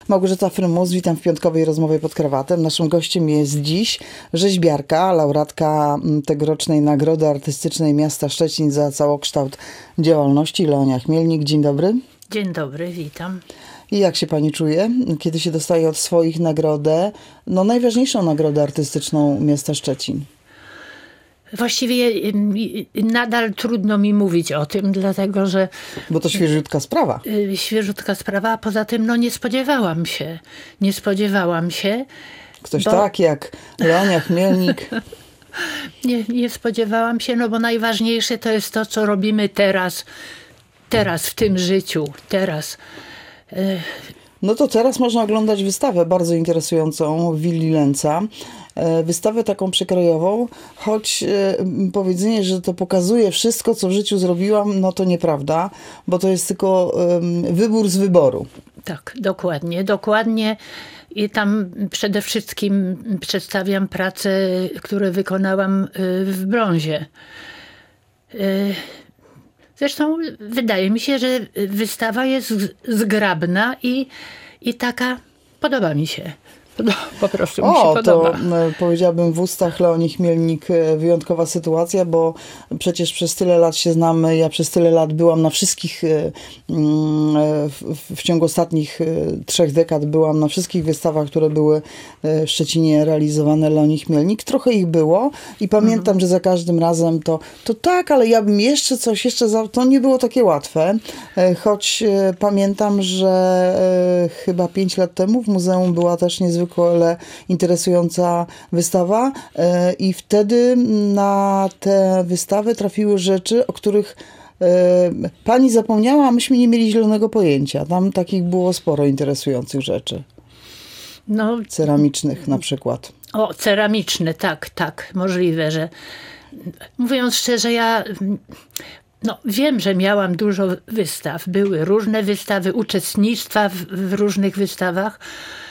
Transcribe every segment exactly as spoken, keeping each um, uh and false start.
Małgorzata Frymus, witam w piątkowej rozmowie pod krawatem. Naszym gościem jest dziś rzeźbiarka, laureatka tegorocznej Nagrody Artystycznej Miasta Szczecin za całokształt działalności, Leonia Chmielnik. Dzień dobry. Dzień dobry, witam. I jak się pani czuje, kiedy się dostaje od swoich nagrodę, no najważniejszą nagrodę artystyczną miasta Szczecin? Właściwie nadal trudno mi mówić o tym, dlatego że... Bo to świeżutka sprawa. Świeżutka sprawa, a poza tym no nie spodziewałam się. Nie spodziewałam się. Ktoś bo... tak jak Leonia Chmielnik. nie, nie spodziewałam się, no bo najważniejsze to jest to, co robimy teraz. Teraz w tym życiu. Teraz. No to teraz można oglądać wystawę bardzo interesującą Willi Lenca. Wystawę taką przekrojową, choć powiedzenie, że to pokazuje wszystko, co w życiu zrobiłam, no to nieprawda, bo to jest tylko wybór z wyboru. Tak, dokładnie, dokładnie. I tam przede wszystkim przedstawiam prace, które wykonałam w brązie. Zresztą wydaje mi się, że wystawa jest zgrabna i, i taka podoba mi się. Po prostu mi się o, podoba. To powiedziałabym w ustach Leonii Chmielnik wyjątkowa sytuacja, bo przecież przez tyle lat się znamy. Ja przez tyle lat byłam na wszystkich, w, w ciągu ostatnich trzech dekad byłam na wszystkich wystawach, które były w Szczecinie realizowane Leonii Chmielnik. Trochę ich było i pamiętam, mhm. że za każdym razem to, to tak, ale ja bym jeszcze coś, jeszcze za... To nie było takie łatwe, choć pamiętam, że chyba pięć lat temu w muzeum była też niezwykle ale interesująca wystawa i wtedy na tę wystawę trafiły rzeczy, o których pani zapomniała, a myśmy nie mieli zielonego pojęcia. Tam takich było sporo interesujących rzeczy. No, ceramicznych na przykład. O, ceramiczne, tak, tak. Możliwe, że... Mówiąc szczerze, ja... No, wiem, że miałam dużo wystaw. Były różne wystawy, uczestnictwa w, w różnych wystawach.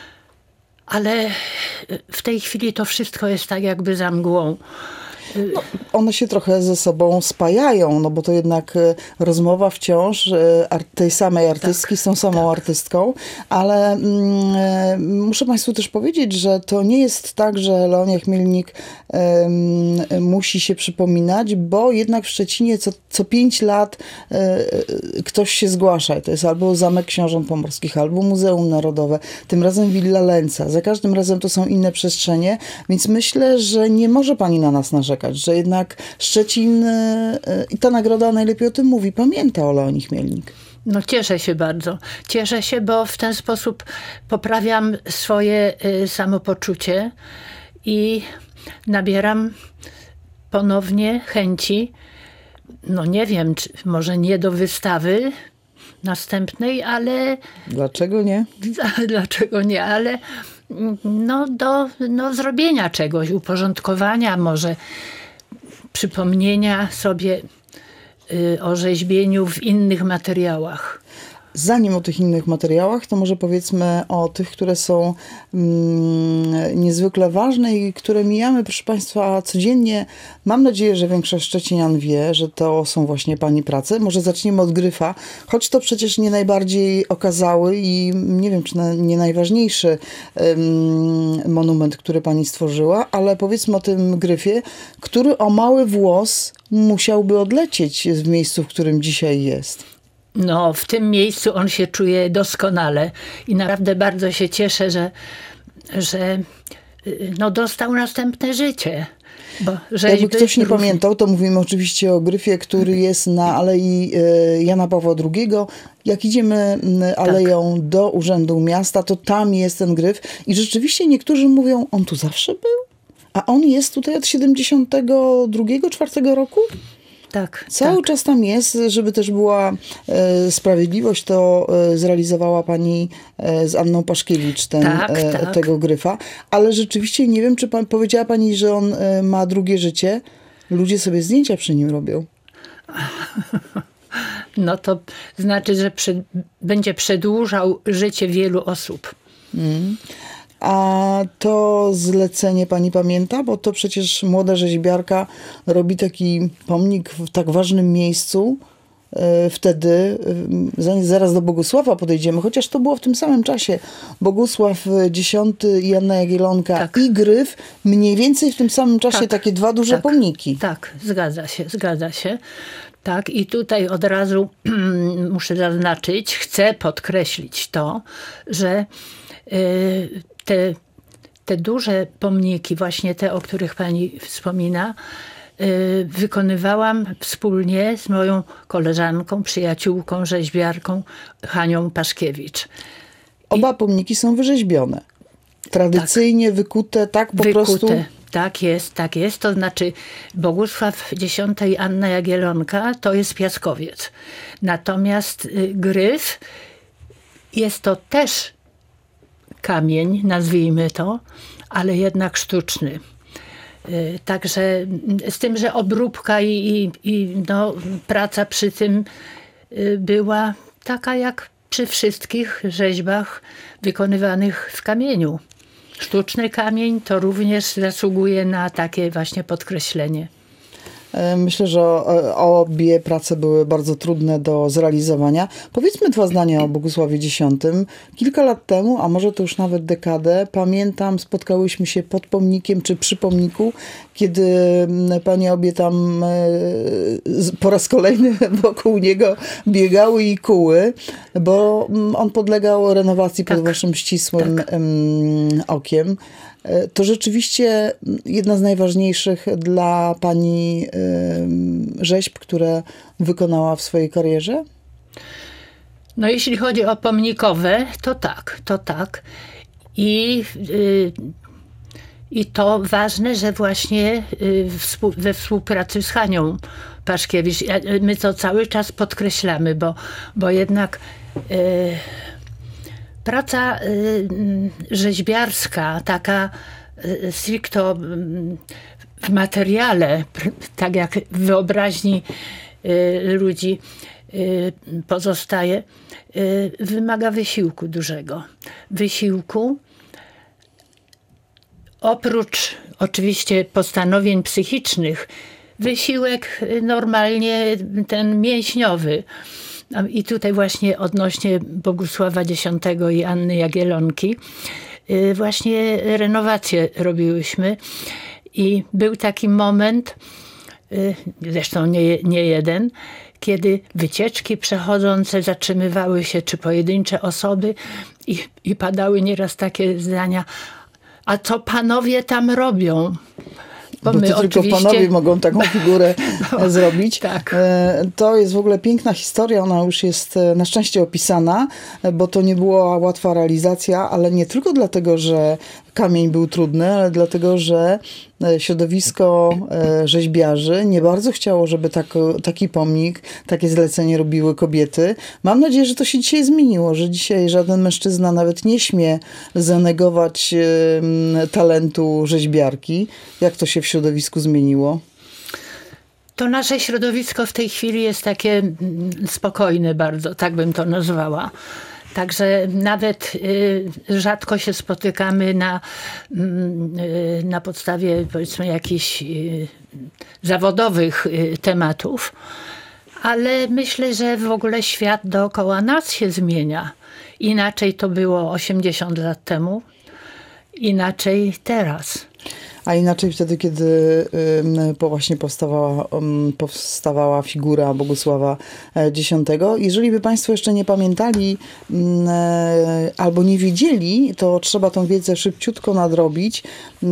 Ale w tej chwili to wszystko jest tak jakby za mgłą. No, one się trochę ze sobą spajają, no bo to jednak rozmowa wciąż tej samej artystki tak, z tą samą tak. artystką, ale mm, muszę państwu też powiedzieć, że to nie jest tak, że Leonia Chmielnik um, musi się przypominać, bo jednak w Szczecinie co, co pięć lat um, ktoś się zgłasza. To jest albo Zamek Książąt Pomorskich, albo Muzeum Narodowe, tym razem Willa Lenca. Za każdym razem to są inne przestrzenie, więc myślę, że nie może pani na nas narzekać, że jednak Szczecin i ta nagroda najlepiej o tym mówi, pamięta o Leonii Chmielnik. No cieszę się bardzo. Cieszę się, bo w ten sposób poprawiam swoje samopoczucie i nabieram ponownie chęci, no nie wiem, czy może nie do wystawy następnej, ale... Dlaczego nie? Dlaczego nie, ale no do no, zrobienia czegoś, uporządkowania, może przypomnienia sobie y, o rzeźbieniu w innych materiałach. Zanim o tych innych materiałach, to może powiedzmy o tych, które są mm, niezwykle ważne i które mijamy, proszę państwa, codziennie. Mam nadzieję, że większość szczecinian wie, że to są właśnie pani prace. Może zaczniemy od gryfa, choć to przecież nie najbardziej okazały i nie wiem, czy na, nie najważniejszy um, monument, który pani stworzyła, ale powiedzmy o tym gryfie, który o mały włos musiałby odlecieć w miejscu, w którym dzisiaj jest. No, w tym miejscu on się czuje doskonale i naprawdę bardzo się cieszę, że, że no, dostał następne życie. Bo jakby ktoś nie równie... pamiętał, to mówimy oczywiście o gryfie, który jest na Alei Jana Pawła drugiego. Jak idziemy aleją tak. do Urzędu Miasta, to tam jest ten gryf i rzeczywiście niektórzy mówią, on tu zawsze był? A on jest tutaj od siedemdziesiątego drugiego, czwartego roku? Tak, Cały tak. czas tam jest, żeby też była e, sprawiedliwość, to e, zrealizowała pani e, z Anną Paszkiewicz ten, tak, e, tak. tego gryfa. Ale rzeczywiście nie wiem, czy pan, powiedziała pani, że on e, ma drugie życie. Ludzie sobie zdjęcia przy nim robią. No to znaczy, że przy, będzie przedłużał życie wielu osób. Mm. A to zlecenie pani pamięta? Bo to przecież młoda rzeźbiarka robi taki pomnik w tak ważnym miejscu. wtedy, zanim zaraz do Bogusława podejdziemy, chociaż to było w tym samym czasie, Bogusław dziesiąty i Anna Jagiellonka tak. i Gryf, mniej więcej w tym samym czasie tak, takie dwa duże tak, pomniki. Tak, zgadza się, zgadza się. Tak, i tutaj od razu muszę zaznaczyć, chcę podkreślić to, że y, te, te duże pomniki, właśnie te, o których pani wspomina, y, wykonywałam wspólnie z moją koleżanką, przyjaciółką, rzeźbiarką Hanią Paszkiewicz. Oba pomniki są wyrzeźbione. Tradycyjnie tak. wykute, tak po wykute. prostu... Tak jest, tak jest. To znaczy Bogusław dziesiąty i Anna Jagiellonka to jest piaskowiec. Natomiast y, Gryf jest to też kamień, nazwijmy to, ale jednak sztuczny. Y, także z tym, że obróbka i, i, i no, praca przy tym y, była taka jak przy wszystkich rzeźbach wykonywanych w kamieniu. Sztuczny kamień to również zasługuje na takie właśnie podkreślenie. Myślę, że obie prace były bardzo trudne do zrealizowania. Powiedzmy dwa zdania o Bogusławie dziesiątym. Kilka lat temu, a może to już nawet dekadę, pamiętam, spotkałyśmy się pod pomnikiem czy przy pomniku, kiedy panie obie tam po raz kolejny wokół niego biegały i kuły, bo on podlegał renowacji pod tak, waszym ścisłym tak. okiem. To rzeczywiście jedna z najważniejszych dla pani rzeźb, które wykonała w swojej karierze? No jeśli chodzi o pomnikowe, to tak, to tak. I, yy, i to ważne, że właśnie yy, we współpracy z Hanią Paszkiewicz, my to cały czas podkreślamy, bo, bo jednak yy, praca y, rzeźbiarska, taka y, stricto y, w materiale, tak jak w wyobraźni y, ludzi y, pozostaje, y, wymaga wysiłku dużego. Wysiłku, oprócz oczywiście postanowień psychicznych, wysiłek normalnie ten mięśniowy. I tutaj właśnie odnośnie Bogusława dziesiątego i Anny Jagiellonki właśnie renowację robiłyśmy i był taki moment, zresztą nie, nie jeden, kiedy wycieczki przechodzące zatrzymywały się, czy pojedyncze osoby i, i padały nieraz takie zdania: a co panowie tam robią? Bo, bo my to oczywiście... tylko panowie mogą taką figurę no, zrobić. Tak. To jest w ogóle piękna historia, ona już jest na szczęście opisana, bo to nie była łatwa realizacja, ale nie tylko dlatego, że kamień był trudny, ale dlatego, że środowisko rzeźbiarzy nie bardzo chciało, żeby tak, taki pomnik, takie zlecenie robiły kobiety. Mam nadzieję, że to się dzisiaj zmieniło, że dzisiaj żaden mężczyzna nawet nie śmie zanegować talentu rzeźbiarki. Jak to się w środowisku zmieniło? To nasze środowisko w tej chwili jest takie spokojne bardzo, tak bym to nazwała. Także nawet y, rzadko się spotykamy na, y, na podstawie, powiedzmy, jakichś y, zawodowych y, tematów, ale myślę, że w ogóle świat dookoła nas się zmienia. Inaczej to było osiemdziesiąt lat temu, inaczej teraz. A inaczej wtedy, kiedy y, właśnie powstawała, y, powstawała figura Bogusława dziesiątego. Jeżeli by państwo jeszcze nie pamiętali y, albo nie wiedzieli, to trzeba tą wiedzę szybciutko nadrobić. Y,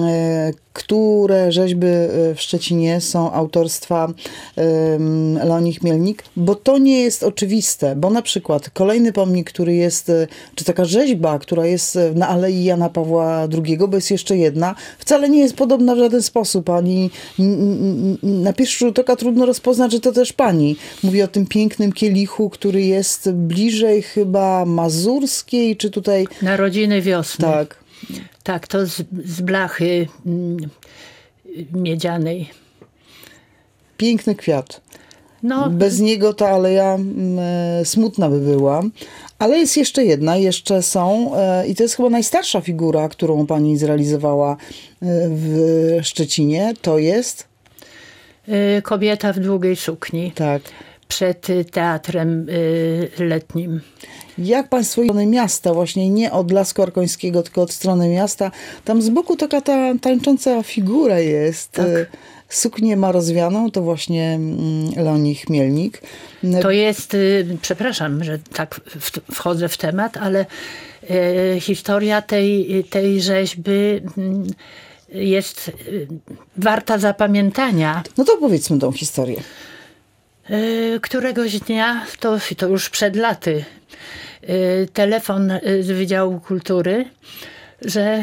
które rzeźby w Szczecinie są autorstwa y, Leonii Chmielnik, bo to nie jest oczywiste, bo na przykład kolejny pomnik, który jest, czy taka rzeźba, która jest na Alei Jana Pawła drugiego, bo jest jeszcze jedna, wcale nie jest podobna w żaden sposób, ani na pierwszy rzut oka trudno rozpoznać, że to też pani. Mówię o tym pięknym kielichu, który jest bliżej chyba mazurskiej, czy tutaj... Narodziny wiosny. Tak. Tak, to z, z blachy miedzianej. Piękny kwiat. No. Bez niego ta aleja e, smutna by była. Ale jest jeszcze jedna, jeszcze są e, i to jest chyba najstarsza figura, którą pani zrealizowała e, w Szczecinie. To jest? Kobieta w długiej sukni. Tak. przed teatrem letnim. Jak państwo strony miasta, właśnie nie od Lasku Arkońskiego, tylko od strony miasta, tam z boku taka ta tańcząca figura jest. Tak. Suknię ma rozwianą, to właśnie Leonii Chmielnik. To jest, przepraszam, że tak wchodzę w temat, ale historia tej, tej rzeźby jest warta zapamiętania. No to powiedzmy tą historię. Któregoś dnia, to, to już przed laty, telefon z Wydziału Kultury, że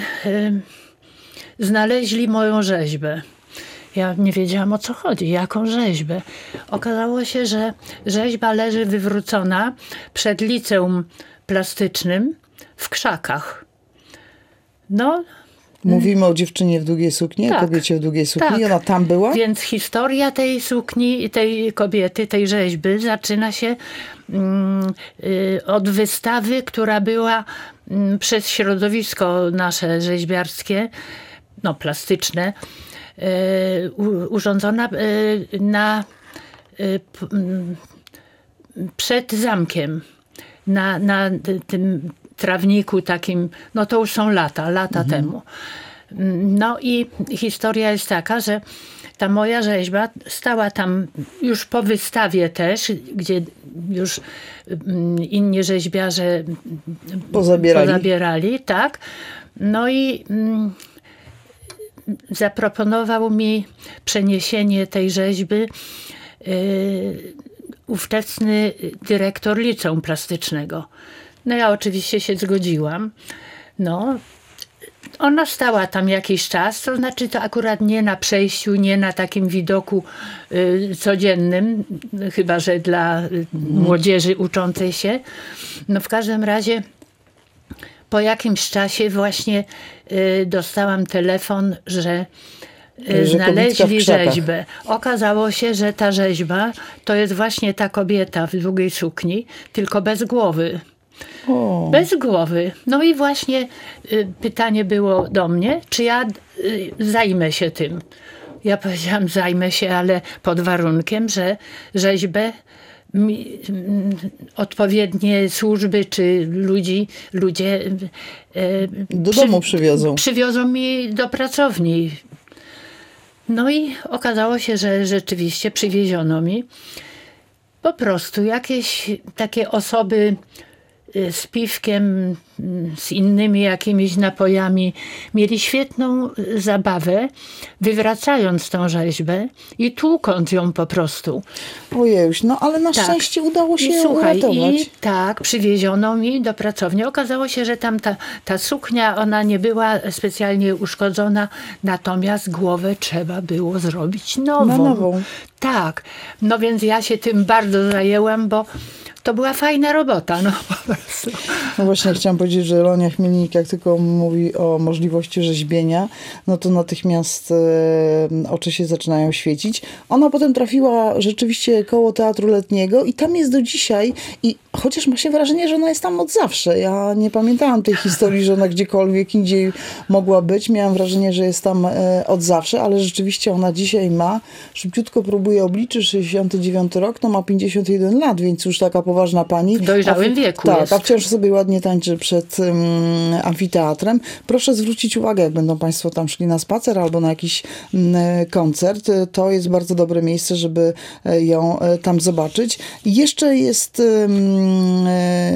znaleźli moją rzeźbę. Ja nie wiedziałam, o co chodzi, jaką rzeźbę. Okazało się, że rzeźba leży wywrócona przed liceum plastycznym w krzakach. No. Mówimy o dziewczynie w długiej sukni, tak, kobiecie w długiej sukni. Tak. I ona tam była? Więc historia tej sukni, tej kobiety, tej rzeźby zaczyna się mm, y, od wystawy, która była mm, przez środowisko nasze rzeźbiarskie, no plastyczne, y, u, urządzona y, na y, p, y, przed zamkiem, na, na tym trawniku takim, no to już są lata, lata mhm. temu. No i historia jest taka, że ta moja rzeźba stała tam już po wystawie też, gdzie już inni rzeźbiarze pozabierali, pozabierali tak. No i mm, zaproponował mi przeniesienie tej rzeźby yy, ówczesny dyrektor liceum plastycznego. No ja oczywiście się zgodziłam. No, ona stała tam jakiś czas, to znaczy to akurat nie na przejściu, nie na takim widoku y, codziennym, chyba że dla y, młodzieży uczącej się. No w każdym razie po jakimś czasie właśnie y, dostałam telefon, że y, znaleźli rzeźbę. Okazało się, że ta rzeźba to jest właśnie ta kobieta w długiej sukni, tylko bez głowy. O. Bez głowy. No i właśnie y, pytanie było do mnie, czy ja y, zajmę się tym. Ja powiedziałam, zajmę się, ale pod warunkiem, że rzeźbę mi, y, odpowiednie służby czy ludzi, ludzie y, do przy, domu przywiozą. Przywiozą mi do pracowni. No i okazało się, że rzeczywiście przywieziono mi po prostu jakieś takie osoby z piwkiem, z innymi jakimiś napojami. Mieli świetną zabawę, wywracając tą rzeźbę i tłukąc ją po prostu. Ojejuś, no ale na tak. szczęście udało się I, ją słuchaj, uratować. I tak, przywieziono mi do pracowni. Okazało się, że tam ta, ta suknia, ona nie była specjalnie uszkodzona, natomiast głowę trzeba było zrobić nową. Na nową. Tak, no więc ja się tym bardzo zajęłam, bo to była fajna robota, no po prostu. No właśnie chciałam powiedzieć, że Leonia Chmielnik, jak tylko mówi o możliwości rzeźbienia, no to natychmiast e, oczy się zaczynają świecić. Ona potem trafiła rzeczywiście koło Teatru Letniego i tam jest do dzisiaj i chociaż ma się wrażenie, że ona jest tam od zawsze. Ja nie pamiętałam tej historii, że ona gdziekolwiek indziej mogła być. Miałam wrażenie, że jest tam e, od zawsze, ale rzeczywiście ona dzisiaj ma, szybciutko próbuję obliczyć, sześćdziesiąty dziewiąty rok, no ma pięćdziesiąt jeden lat, więc już taka poważna pani. W dojrzałym a, wieku Tak, jest. a wciąż sobie ładnie tańczy przed um, amfiteatrem. Proszę zwrócić uwagę, jak będą państwo tam szli na spacer albo na jakiś um, koncert. To jest bardzo dobre miejsce, żeby ją um, tam zobaczyć. I jeszcze jest um,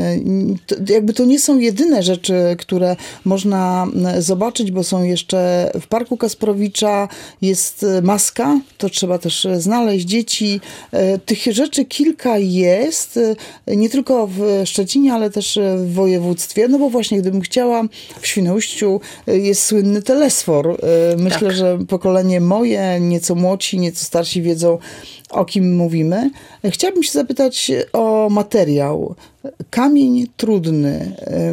to, jakby to nie są jedyne rzeczy, które można zobaczyć, bo są jeszcze w Parku Kasprowicza jest maska, to trzeba też znaleźć. Dzieci, tych rzeczy kilka jest, nie tylko w Szczecinie, ale też w województwie, no bo właśnie gdybym chciała, w Świnoujściu jest słynny telesfor. Myślę, tak. że pokolenie moje, nieco młodsi, nieco starsi wiedzą, o kim mówimy. Chciałabym się zapytać o materiał. Kamień trudny,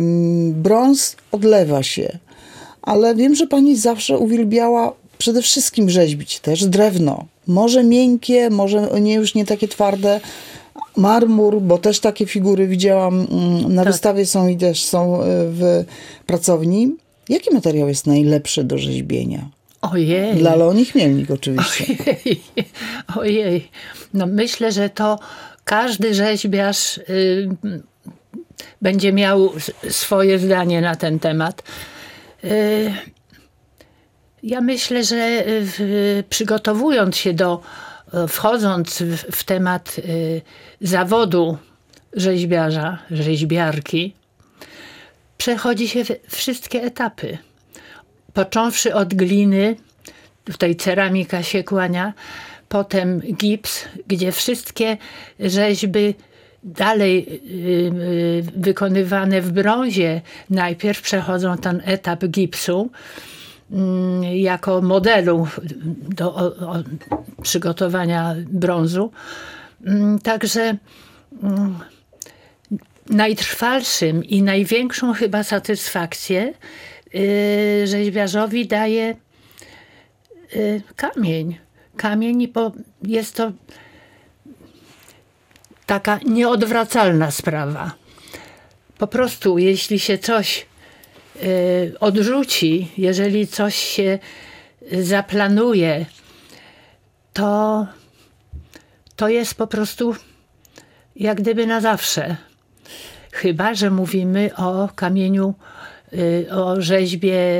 brąz odlewa się, ale wiem, że pani zawsze uwielbiała przede wszystkim rzeźbić też drewno. Może miękkie, może nie już nie takie twarde, marmur, bo też takie figury widziałam na tak. wystawie są i też są w pracowni. Jaki materiał jest najlepszy do rzeźbienia? Ojej. Dla Leonii Chmielnik oczywiście. Ojej. Ojej. No myślę, że to każdy rzeźbiarz y, będzie miał swoje zdanie na ten temat. Y, ja myślę, że w, przygotowując się do, wchodząc w, w temat y, zawodu rzeźbiarza, rzeźbiarki, przechodzi się wszystkie etapy. Począwszy od gliny, tutaj ceramika się kłania, potem gips, gdzie wszystkie rzeźby dalej wykonywane w brązie najpierw przechodzą ten etap gipsu jako modelu do o, o, przygotowania brązu. Także najtrwalszym i największą chyba satysfakcję rzeźbiarzowi daje kamień. Kamień, bo jest to taka nieodwracalna sprawa. Po prostu, jeśli się coś y, odrzuci, jeżeli coś się zaplanuje, to, to jest po prostu jak gdyby na zawsze. Chyba że mówimy o kamieniu, y, o rzeźbie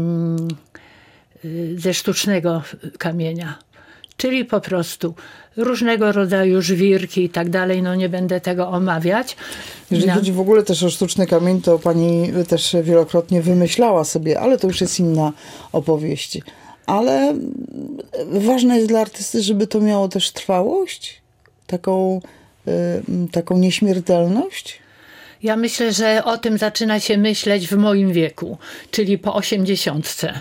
y, ze sztucznego kamienia. Czyli po prostu różnego rodzaju żwirki i tak dalej, no nie będę tego omawiać. Jeżeli no. chodzi w ogóle też o sztuczny kamień, to pani też wielokrotnie wymyślała sobie, ale to już jest inna opowieść. Ale ważne jest dla artysty, żeby to miało też trwałość, taką, y, taką nieśmiertelność. Ja myślę, że o tym zaczyna się myśleć w moim wieku, czyli po osiemdziesiątce.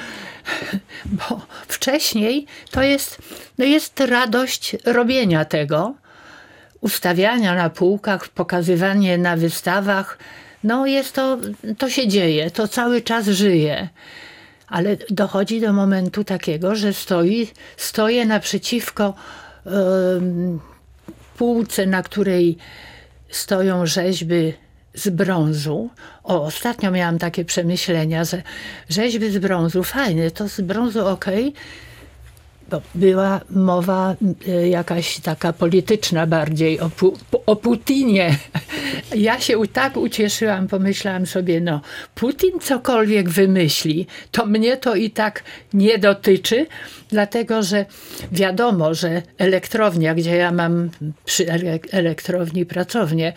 Bo wcześniej to jest, no jest radość robienia tego, ustawiania na półkach, pokazywanie na wystawach. No jest to, to się dzieje, to cały czas żyje. Ale dochodzi do momentu takiego, że stoi, stoję naprzeciwko um, półce, na której stoją rzeźby z brązu. O, ostatnio miałam takie przemyślenia, że rzeźby z brązu, fajne, to z brązu okej, okay, bo była mowa y, jakaś taka polityczna bardziej o, pu, o Putinie. Ja się tak ucieszyłam, pomyślałam sobie, no Putin cokolwiek wymyśli, to mnie to i tak nie dotyczy, dlatego że wiadomo, że elektrownia, gdzie ja mam przy elektrowni pracownię,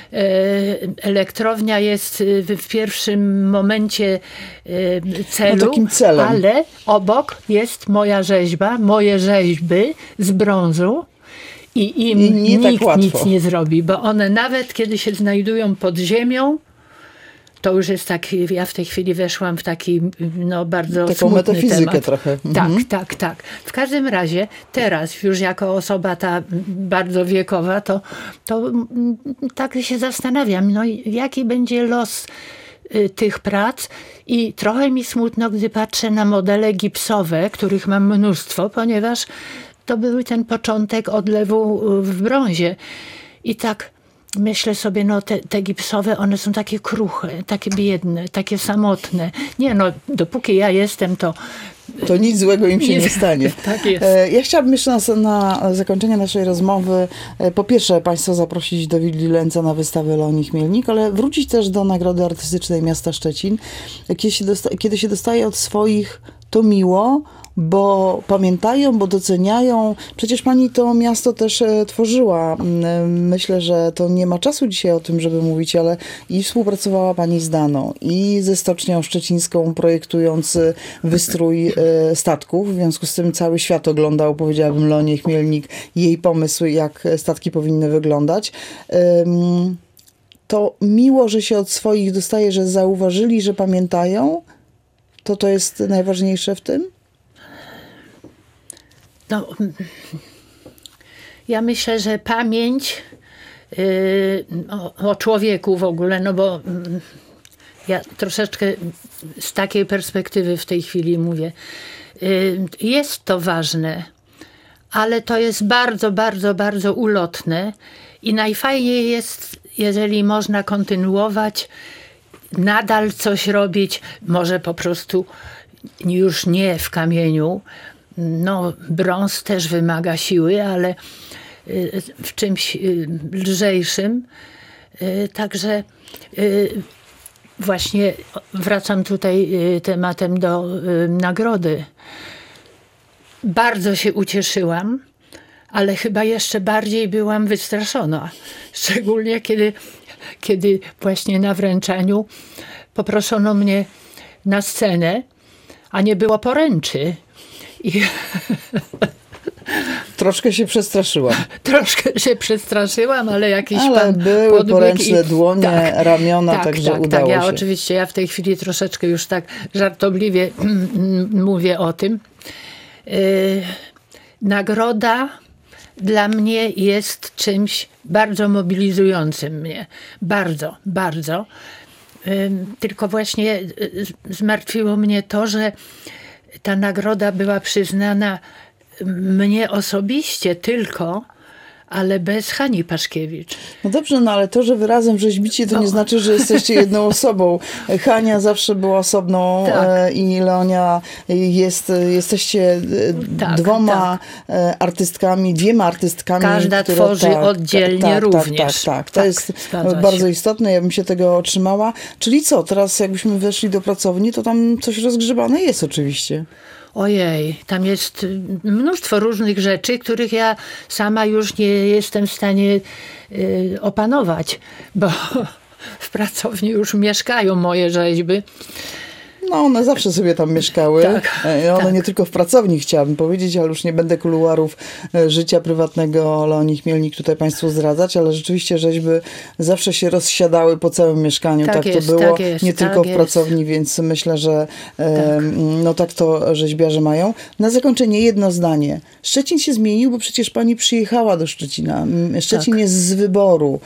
elektrownia jest w pierwszym momencie celu, no, takim celem. Ale obok jest moja rzeźba, moje rzeźby z brązu. I im I nie nikt tak nic nie zrobi, bo one nawet kiedy się znajdują pod ziemią, to już jest taki, ja w tej chwili weszłam w taki no bardzo taką smutny metafizykę temat. trochę. Tak, mhm. tak, tak. W każdym razie teraz już jako osoba ta bardzo wiekowa, to, to tak się zastanawiam, no jaki będzie los y, tych prac i trochę mi smutno, gdy patrzę na modele gipsowe, których mam mnóstwo, ponieważ to był ten początek odlewu w brązie. I tak myślę sobie, no te, te gipsowe, one są takie kruche, takie biedne, takie samotne. Nie no, dopóki ja jestem, to... To nic złego im się nie, nie stanie. Tak jest. Ja chciałabym jeszcze na, na zakończenie naszej rozmowy po pierwsze państwa zaprosić do Willi Lęca na wystawę Leonii Chmielnik, ale wrócić też do Nagrody Artystycznej Miasta Szczecin. Kiedy się, dosta- kiedy się dostaje od swoich, to miło, bo pamiętają, bo doceniają. Przecież pani to miasto też e, tworzyła. Myślę, że to nie ma czasu dzisiaj o tym, żeby mówić, ale i współpracowała pani z Daną, i ze Stocznią Szczecińską, projektując wystrój e, statków. W związku z tym cały świat oglądał, powiedziałabym, Leonię Chmielnik, jej pomysły, jak statki powinny wyglądać. Ym, to miło, że się od swoich dostaje, że zauważyli, że pamiętają. To to jest najważniejsze w tym? No, ja myślę, że pamięć yy, o, o człowieku w ogóle, no bo yy, ja troszeczkę z takiej perspektywy w tej chwili mówię, yy, jest to ważne, ale to jest bardzo, bardzo, bardzo ulotne i najfajniej jest, jeżeli można kontynuować, nadal coś robić, może po prostu już nie w kamieniu. No, brąz też wymaga siły, ale w czymś lżejszym. Także właśnie wracam tutaj tematem do nagrody. Bardzo się ucieszyłam, ale chyba jeszcze bardziej byłam wystraszona. Szczególnie kiedy, kiedy właśnie na wręczaniu poproszono mnie na scenę, a nie było poręczy. I troszkę się przestraszyłam. Troszkę się przestraszyłam, ale jakiś ale pan były poręczne i... dłonie, tak, ramiona, tak, także tak, udało tak. Ja się. oczywiście, ja w tej chwili troszeczkę już tak żartobliwie mówię o tym. Yy, nagroda dla mnie jest czymś bardzo mobilizującym mnie. Bardzo, bardzo. Yy, tylko właśnie zmartwiło mnie to, że ta nagroda była przyznana mnie osobiście tylko, ale bez Hani Paszkiewicz. No dobrze, no ale to, że wy razem rzeźbicie, to no. nie znaczy, że jesteście jedną osobą. Hania zawsze była osobną tak. i Leonia jest, jesteście tak, dwoma tak. artystkami, dwiema artystkami. Każda które, tworzy tak, oddzielnie tak, również. Tak, tak, tak. To tak, jest bardzo się. istotne, ja bym się tego otrzymała. Czyli co, teraz jakbyśmy weszli do pracowni, to tam coś rozgrzebane jest oczywiście. Ojej, tam jest mnóstwo różnych rzeczy, których ja sama już nie jestem w stanie y, opanować, bo w pracowni już mieszkają moje rzeźby. No, one zawsze sobie tam mieszkały. Tak, one tak. nie tylko w pracowni, chciałabym powiedzieć, ale już nie będę kuluarów życia prywatnego Leonii Chmielnik tutaj państwu zdradzać, ale rzeczywiście rzeźby zawsze się rozsiadały po całym mieszkaniu. Tak, tak jest, to było, tak jest, nie tak tylko w jest. pracowni, więc myślę, że tak. e, no tak to rzeźbiarze mają. Na zakończenie jedno zdanie. Szczecin się zmienił, bo przecież pani przyjechała do Szczecina. Szczecin tak. jest z wyboru.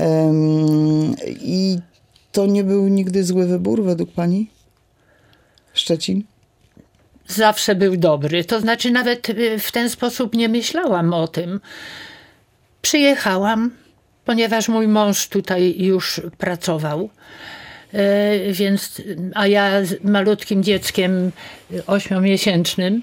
Um, I to nie był nigdy zły wybór według pani? Szczecin? Zawsze był dobry. To znaczy nawet w ten sposób nie myślałam o tym. Przyjechałam, ponieważ mój mąż tutaj już pracował. Więc, a ja z malutkim dzieckiem ośmiomiesięcznym,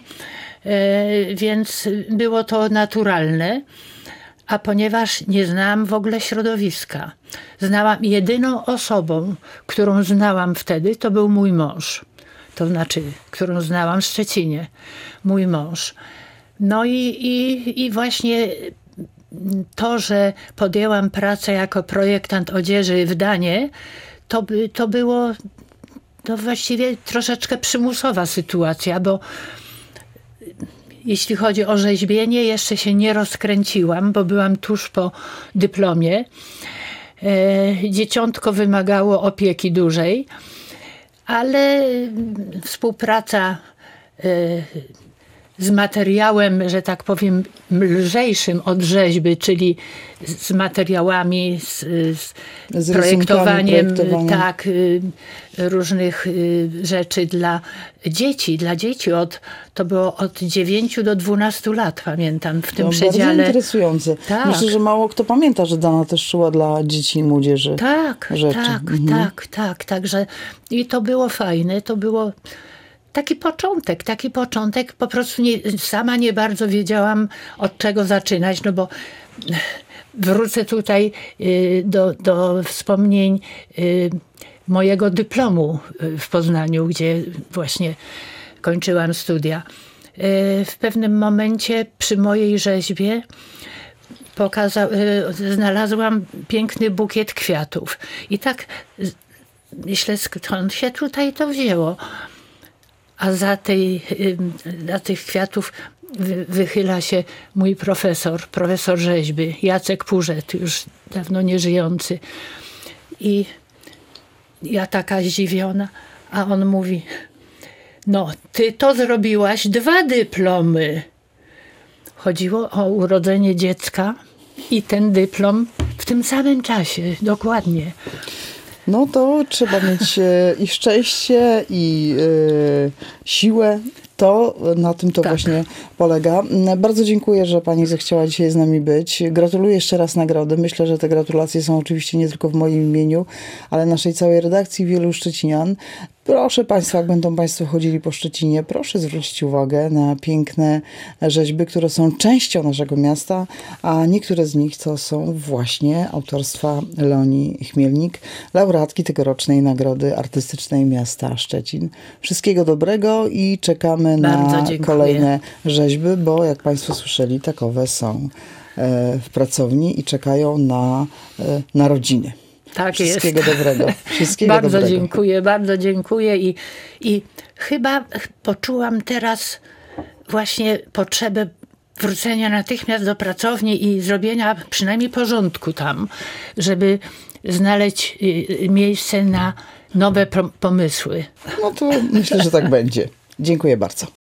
więc było to naturalne. A ponieważ nie znałam w ogóle środowiska, znałam jedyną osobą, którą znałam wtedy, to był mój mąż. To znaczy, którą znałam w Szczecinie, mój mąż. No i, i, i właśnie to, że podjęłam pracę jako projektant odzieży w Danie, to, to było to właściwie troszeczkę przymusowa sytuacja, bo jeśli chodzi o rzeźbienie, jeszcze się nie rozkręciłam, bo byłam tuż po dyplomie. Dzieciątko wymagało opieki dużej. Ale współpraca z materiałem, że tak powiem, lżejszym od rzeźby, czyli z materiałami, z, z, z projektowaniem, projektowaniem tak, różnych rzeczy dla dzieci, dla dzieci. Od, to było od dziewięciu do dwunastu lat, pamiętam, w tym to przedziale. Bardzo interesujące. Tak. Myślę, że mało kto pamięta, że Dana też szyła dla dzieci i młodzieży Tak, rzeczy. tak, mhm. tak, tak. Także i to było fajne, to było taki początek, taki początek. Po prostu nie, sama nie bardzo wiedziałam, od czego zaczynać, no bo wrócę tutaj do, do wspomnień mojego dyplomu w Poznaniu, gdzie właśnie kończyłam studia. W pewnym momencie przy mojej rzeźbie pokazał, znalazłam piękny bukiet kwiatów. I tak myślę, skąd się tutaj to wzięło. A za, tej, za tych kwiatów wychyla się mój profesor, profesor rzeźby, Jacek Purzet, już dawno nieżyjący. I ja taka zdziwiona, a on mówi: no, ty to zrobiłaś dwa dyplomy. Chodziło o urodzenie dziecka i ten dyplom w tym samym czasie, dokładnie. No to trzeba mieć e, i szczęście, i e, siłę. to na tym to Tak. właśnie polega. Bardzo dziękuję, że pani zechciała dzisiaj z nami być. Gratuluję jeszcze raz nagrody. Myślę, że te gratulacje są oczywiście nie tylko w moim imieniu, ale naszej całej redakcji, wielu szczecinian. Proszę Państwa, jak będą Państwo chodzili po Szczecinie, proszę zwrócić uwagę na piękne rzeźby, które są częścią naszego miasta, a niektóre z nich to są właśnie autorstwa Leonii Chmielnik, laureatki tegorocznej Nagrody Artystycznej Miasta Szczecin. Wszystkiego dobrego i czekamy Bardzo na dziękuję. kolejne rzeźby, bo jak Państwo słyszeli, takowe są e, w pracowni i czekają na e, narodziny. Tak Wszystkiego jest. dobrego. Wszystkiego Bardzo dobrego. dziękuję, bardzo dziękuję i, i chyba poczułam teraz właśnie potrzebę wrócenia natychmiast do pracowni i zrobienia przynajmniej porządku tam, żeby znaleźć y, miejsce na nowe pro- pomysły. No to myślę, że tak będzie. Dziękuję bardzo.